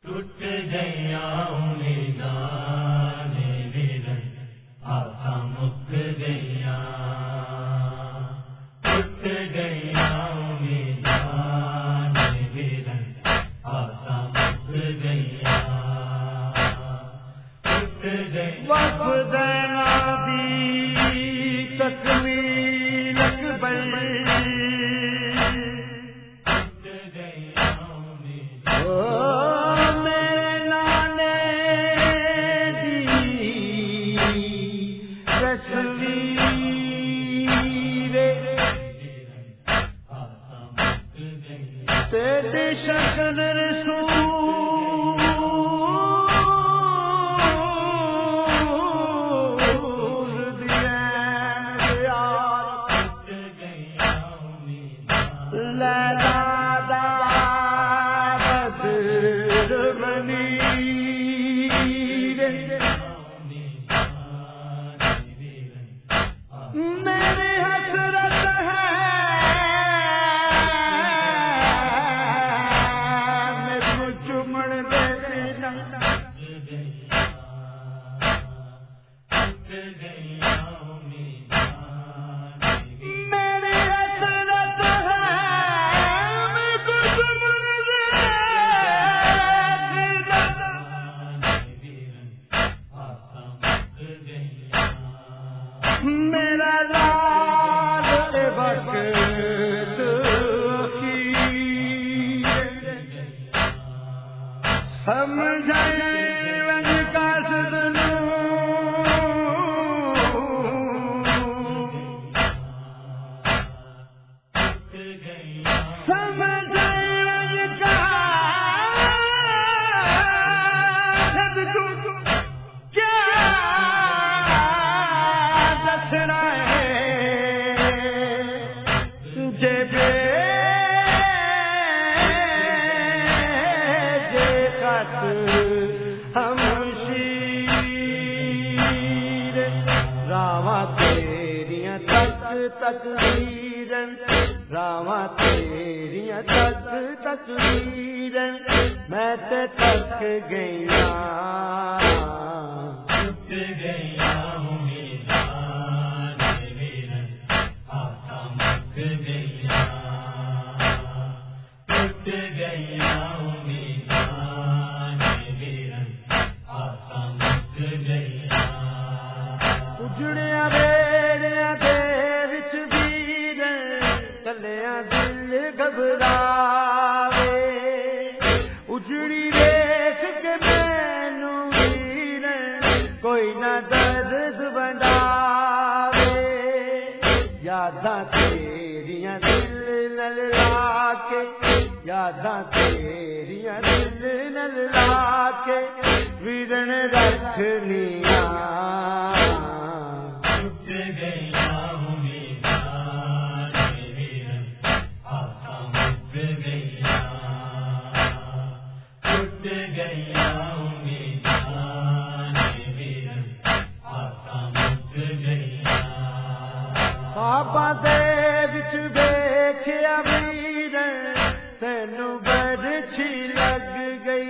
ٹوٹ گیا امیدان ویرن آسا مک گیا ٹوٹ گیا امیدان ویرن آسا مک گیا ٹوٹ گیا وفد نبی تکمیل اکبر شکن رسول دیا لیلا دا بدر منیر میری حسرت ہے میرا لال وقت سمجھائے رنگ کا سدنو سمجھائے رنگ کا سدنو کیا دسنا ہے جب ہم شیر راواں تیریاں تک تقریرن راواں تیریاں تک تقریرن میں تے تک گیا ٹوٹ گیا امیدان ویرن آسا مک گیا ٹوٹ گیا امیدان ویرن آسا مک گیا اجڑیا بیڑیاں دے وچ ویرن چلیا دل گھبراوے اجڑی ویکھ کے مینوں ویرن کوئی نہ درد بناوے یاداں تیریاں دل نال لا کے یاداں تیریاں دل نال لا کے ویرن رکھنیاں ٹوٹ گیا امیدان ویرن آسا مک گیا ٹوٹ گیا امیدان ویرن آسا مک گیا خواباں دے وچ ویکھیا ویرن تینوں برچھی لگ گئی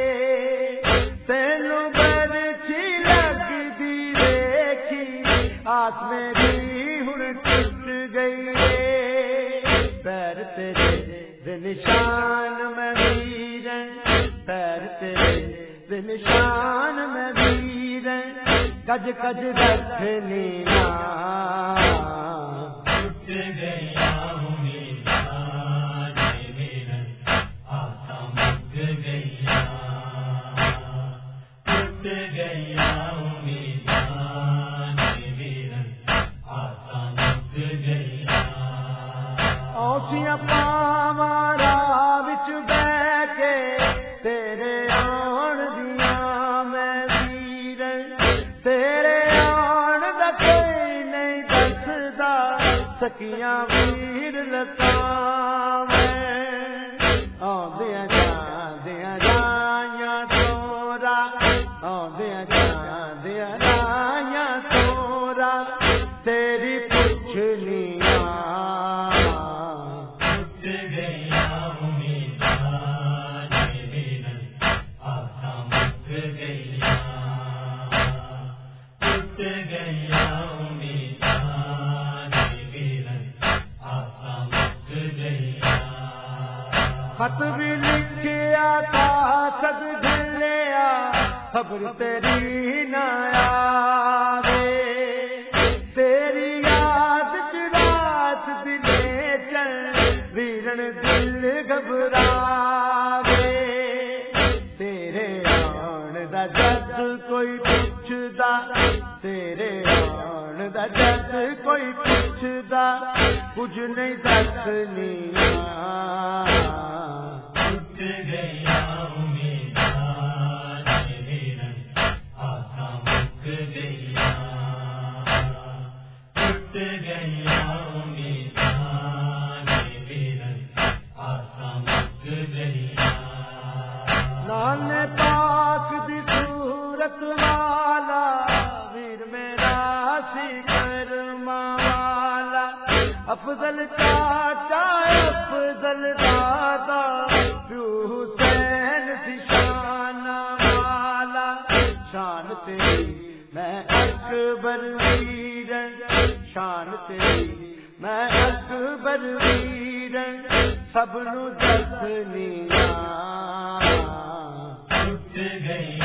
تینوں برچھی لگدی ویکھی آس میری ہن ٹوٹ گئی پیر تیرے دے نشان میں ویرن پیر تیرے دے نشان میں ویرن کج کج رکھنیاں ٹوٹ گیا امیدان ویرن آسا مک گیا ٹوٹ گیا امیدان ویرن آسا مک گیا اوسیاں پاواں راہ وچ بیٹھ کے تیرے آن دیاں میں ویرن تیرے آن دا کوئی نہیں دسدا سکیاں ویر لتاں میں آندیاں جاندیاں رائیاں تورا آندیاں جاندیاں رائیاں تورا تیری پوچھنیاں ٹوٹ گیا امیدان ویرن سد جھلیا خبر تیری نہ آوے تیری یاد رات دلے چل ویرن دل گھبراوے تیرے آن دا جد کوئی پوچھدا تیرے آن دا جد کوئی پوچھدا کچھ نہیں دسنیاں ٹوٹ گیا امیداں ویرن آساں مک گیا ٹوٹ گیا امیداں ویرن آساں مک گیا نان پاک دی صورت والا ویر میرا سی کرما والا افضل چاچا افضل دادا حسین سی شان والا شان تیری میں اکبر ویرن شان تیری میں اکبر ویرن سب نو دسنیاں ٹوٹ گئی